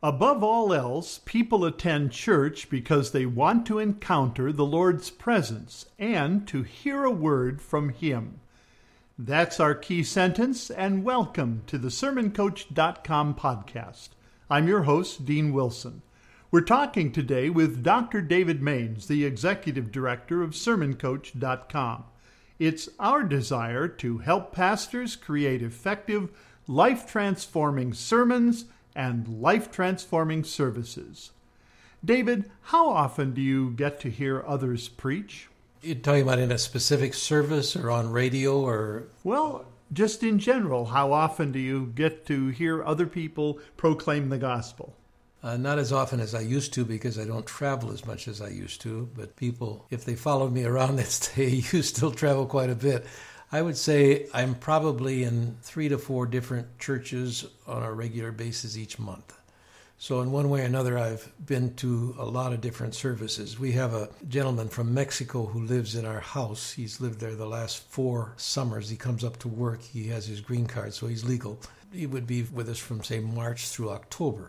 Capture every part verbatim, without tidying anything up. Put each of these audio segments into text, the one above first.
Above all else, people attend church because they want to encounter the Lord's presence and to hear a word from Him. That's our key sentence, and welcome to the sermon coach dot com podcast. I'm your host, Dean Wilson. We're talking today with Doctor David Maines, the Executive Director of sermon coach dot com. It's our desire to help pastors create effective, life-transforming sermons and life-transforming services. David, how often do you get to hear others preach? You're talking about in a specific service or on radio or... Well, just in general, how often do you get to hear other people proclaim the gospel? Uh, not as often as I used to because I don't travel as much as I used to, but people, if they follow me around, they'd say, you still travel quite a bit. I would say I'm probably in three to four different churches on a regular basis each month. So in one way or another, I've been to a lot of different services. We have a gentleman from Mexico who lives in our house. He's lived there the last four summers. He comes up to work. He has his green card, so he's legal. He would be with us from, say, March through October.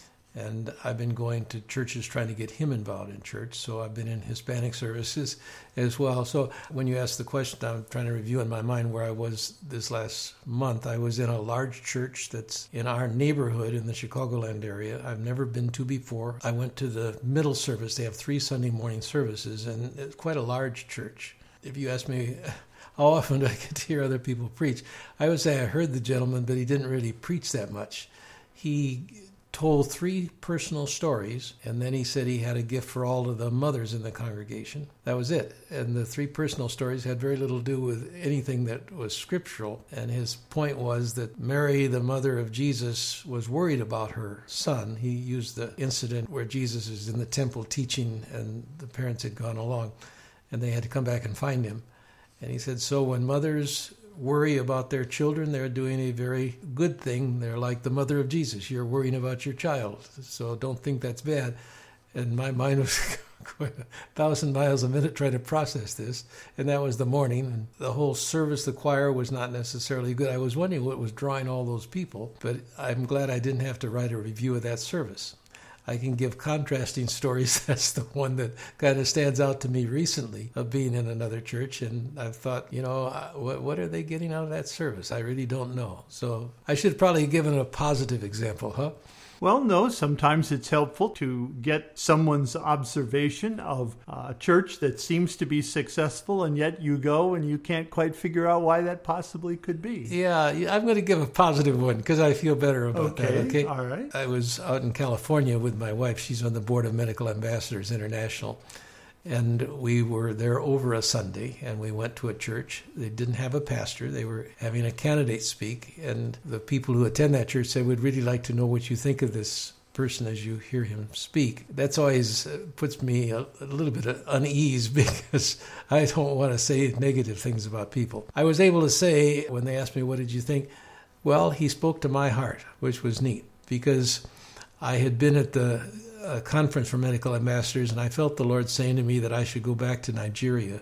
And I've been going to churches trying to get him involved in church. So I've been in Hispanic services as well. So when you ask the question, I'm trying to review in my mind where I was this last month. I was in a large church that's in our neighborhood in the Chicagoland area. I've never been to before. I went to the middle service. They have three Sunday morning services, and it's quite a large church. If you ask me how often do I get to hear other people preach, I would say I heard the gentleman, but he didn't really preach that much. He told three personal stories, and then he said he had a gift for all of the mothers in the congregation. That was it. And the three personal stories had very little to do with anything that was scriptural. And his point was that Mary, the mother of Jesus, was worried about her son. He used the incident where Jesus is in the temple teaching, and the parents had gone along, and they had to come back and find him. And he said, so when mothers worry about their children, they're doing a very good thing. They're like the mother of Jesus. You're worrying about your child, so don't think that's bad. And my mind was going a thousand miles a minute trying to process this. And that was the morning. And the whole service, the choir was not necessarily good. I was wondering what was drawing all those people, but I'm glad I didn't have to write a review of that service. I can give contrasting stories. That's the one that kind of stands out to me recently of being in another church. And I've thought, you know, what, what are they getting out of that service? I really don't know. So I should probably have given a positive example, huh? Well, no, sometimes it's helpful to get someone's observation of a church that seems to be successful, and yet you go and you can't quite figure out why that possibly could be. Yeah, I'm going to give a positive one because I feel better about okay, that. Okay, all right. I was out in California with my wife. She's on the board of Medical Ambassadors International. And we were there over a Sunday, and we went to a church. They didn't have a pastor. They were having a candidate speak, and the people who attend that church said, we'd really like to know what you think of this person as you hear him speak. That's always uh, puts me a, a little bit of unease because I don't want to say negative things about people. I was able to say, when they asked me, what did you think? Well, he spoke to my heart, which was neat, because I had been at the a conference for medical ambassadors, and I felt the Lord saying to me that I should go back to Nigeria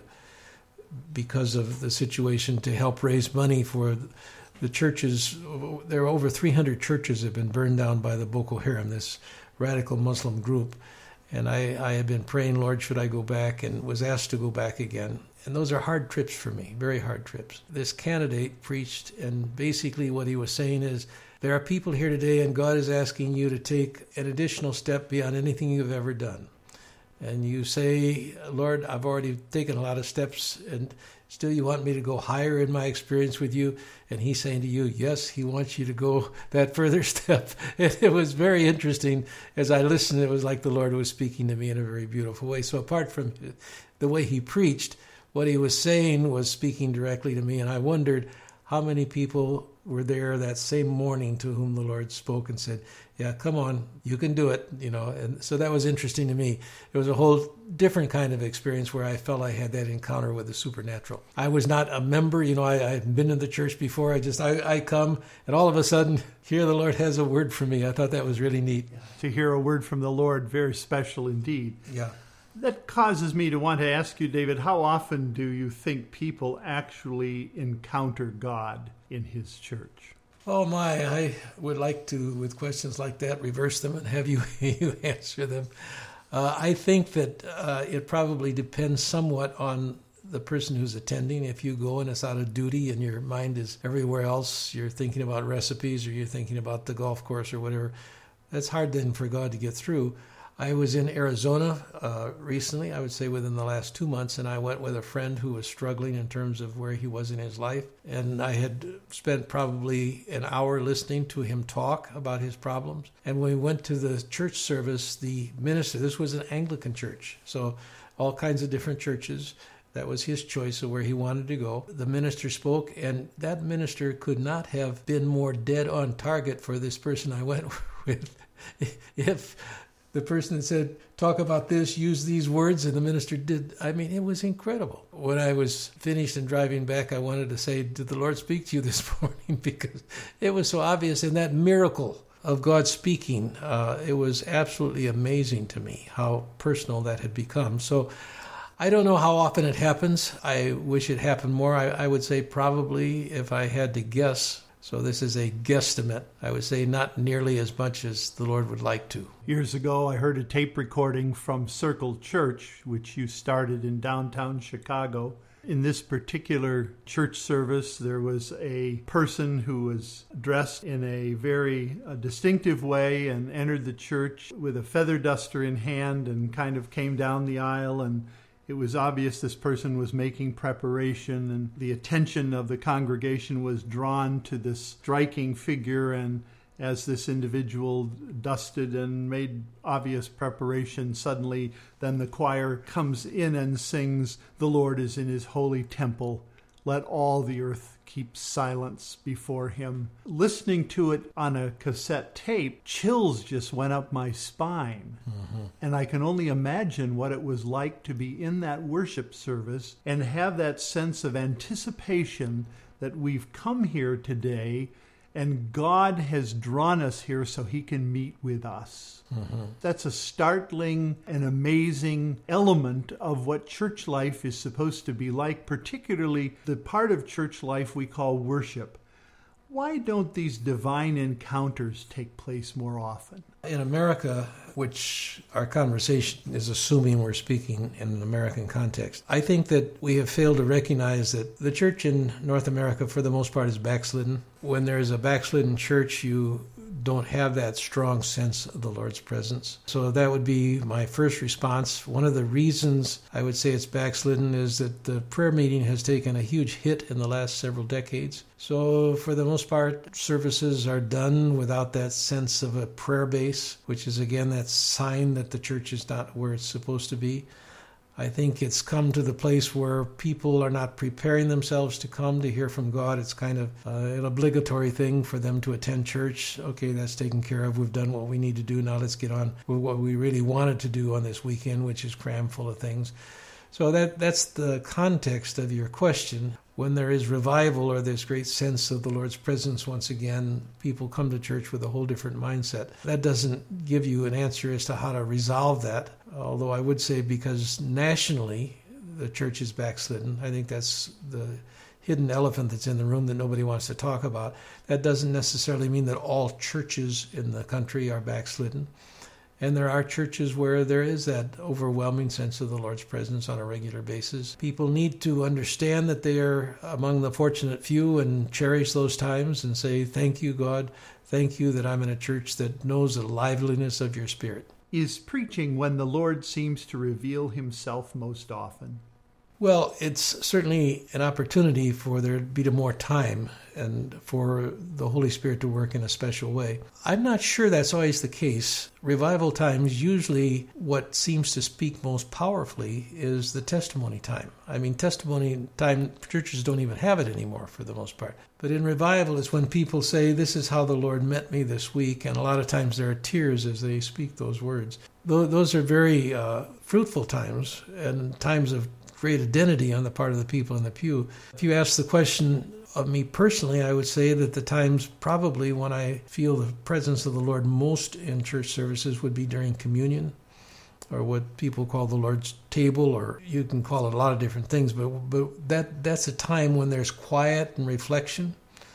because of the situation to help raise money for the churches. There are over three hundred churches that have been burned down by the Boko Haram, this radical Muslim group. And I, I had been praying, Lord, should I go back, and was asked to go back again. And those are hard trips for me, very hard trips. This candidate preached, and basically what he was saying is, there are people here today, and God is asking you to take an additional step beyond anything you've ever done. And you say, Lord, I've already taken a lot of steps, and still you want me to go higher in my experience with you? And he's saying to you, yes, he wants you to go that further step. And it was very interesting. As I listened, it was like the Lord was speaking to me in a very beautiful way. So apart from the way he preached, what he was saying was speaking directly to me. And I wondered how many people were there that same morning to whom the Lord spoke and said, yeah, come on, you can do it, you know. And so that was interesting to me. It was a whole different kind of experience where I felt I had that encounter with the supernatural. I was not a member, you know, I, I had been in the church before. I just, I, I come, and all of a sudden, here the Lord has a word for me. I thought that was really neat. To hear a word from the Lord, very special indeed. Yeah. That causes me to want to ask you, David, how often do you think people actually encounter God in his church? Oh my, I would like to, with questions like that, reverse them and have you, you answer them. Uh, I think that uh, it probably depends somewhat on the person who's attending. If you go and it's out of duty and your mind is everywhere else, you're thinking about recipes or you're thinking about the golf course or whatever, that's hard then for God to get through. I was in Arizona uh, recently, I would say within the last two months, and I went with a friend who was struggling in terms of where he was in his life. And I had spent probably an hour listening to him talk about his problems. And when we went to the church service, the minister, this was an Anglican church, so all kinds of different churches. That was his choice of where he wanted to go. The minister spoke, and that minister could not have been more dead on target for this person I went with. If the person said, talk about this, use these words, and the minister did. I mean, it was incredible. When I was finished and driving back, I wanted to say, did the Lord speak to you this morning? Because it was so obvious. And that miracle of God speaking, uh, it was absolutely amazing to me how personal that had become. So I don't know how often it happens. I wish it happened more. I, I would say probably, if I had to guess, so this is a guesstimate, I would say not nearly as much as the Lord would like to. Years ago, I heard a tape recording from Circle Church, which you started in downtown Chicago. In this particular church service, there was a person who was dressed in a very uh, distinctive way and entered the church with a feather duster in hand and kind of came down the aisle, and it was obvious this person was making preparation, and the attention of the congregation was drawn to this striking figure. And as this individual dusted and made obvious preparation, suddenly then the choir comes in and sings, "The Lord is in his holy temple. Let all the earth keep silence before him." Listening to it on a cassette tape, chills just went up my spine. Mm-hmm. And I can only imagine what it was like to be in that worship service and have that sense of anticipation that we've come here today and God has drawn us here so he can meet with us. Mm-hmm. That's a startling and amazing element of what church life is supposed to be like, particularly the part of church life we call worship. Why don't these divine encounters take place more often? In America, which our conversation is assuming we're speaking in an American context, I think that we have failed to recognize that the church in North America, for the most part, is backslidden. When there's a backslidden church, you don't have that strong sense of the Lord's presence. So that would be my first response. One of the reasons I would say it's backslidden is that the prayer meeting has taken a huge hit in the last several decades. So for the most part, services are done without that sense of a prayer base, which is again that sign that the church is not where it's supposed to be. I think it's come to the place where people are not preparing themselves to come to hear from God. It's kind of uh, an obligatory thing for them to attend church. Okay, that's taken care of. We've done what we need to do. Now let's get on with what we really wanted to do on this weekend, which is cram full of things. So that that's the context of your question. When there is revival or this great sense of the Lord's presence once again, people come to church with a whole different mindset. That doesn't give you an answer as to how to resolve that, although I would say because nationally the church is backslidden. I think that's the hidden elephant that's in the room that nobody wants to talk about. That doesn't necessarily mean that all churches in the country are backslidden. And there are churches where there is that overwhelming sense of the Lord's presence on a regular basis. People need to understand that they are among the fortunate few and cherish those times and say, thank you, God. Thank you that I'm in a church that knows the liveliness of your Spirit. Is preaching when the Lord seems to reveal himself most often? Well, it's certainly an opportunity for there to be more time and for the Holy Spirit to work in a special way. I'm not sure that's always the case. Revival times, usually what seems to speak most powerfully is the testimony time. I mean, testimony time, churches don't even have it anymore for the most part. But in revival is when people say, this is how the Lord met me this week, and a lot of times there are tears as they speak those words. Those are very uh, fruitful times and times of great identity on the part of the people in the pew. If you ask the question of me personally, I would say that the times probably when I feel the presence of the Lord most in church services would be during communion, or what people call the Lord's table, or you can call it a lot of different things, but but that that's a time when there's quiet and reflection.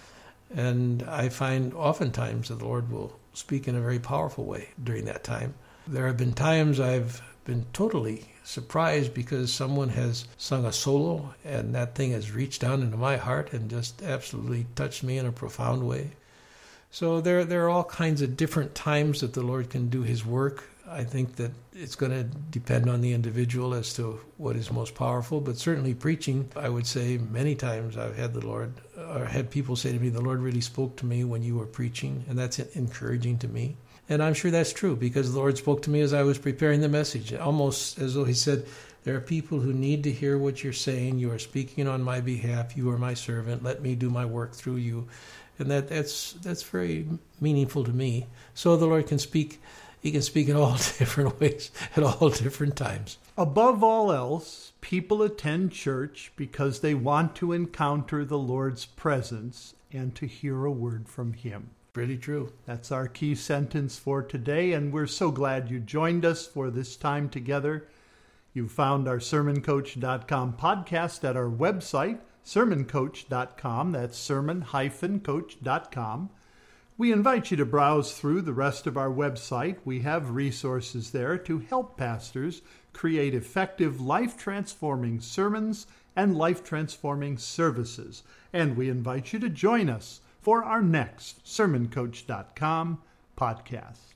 And I find oftentimes that the Lord will speak in a very powerful way during that time. There have been times I've been totally surprised because someone has sung a solo and that thing has reached down into my heart and just absolutely touched me in a profound way. So there, there are all kinds of different times that the Lord can do his work. I think that it's going to depend on the individual as to what is most powerful. But certainly preaching, I would say many times I've had the Lord, or had people say to me, the Lord really spoke to me when you were preaching, and that's encouraging to me. And I'm sure that's true because the Lord spoke to me as I was preparing the message, almost as though he said, there are people who need to hear what you're saying. You are speaking on my behalf. You are my servant. Let me do my work through you. And that, that's that's very meaningful to me. So the Lord can speak. He can speak in all different ways at all different times. Above all else, people attend church because they want to encounter the Lord's presence and to hear a word from him. Pretty true. That's our key sentence for today, and we're so glad you joined us for this time together. You found our sermon coach dot com podcast at our website, sermon coach dot com. That's sermon dash coach dot com. We invite you to browse through the rest of our website. We have resources there to help pastors create effective, life-transforming sermons and life-transforming services. And we invite you to join us for our next sermon coach dot com podcast.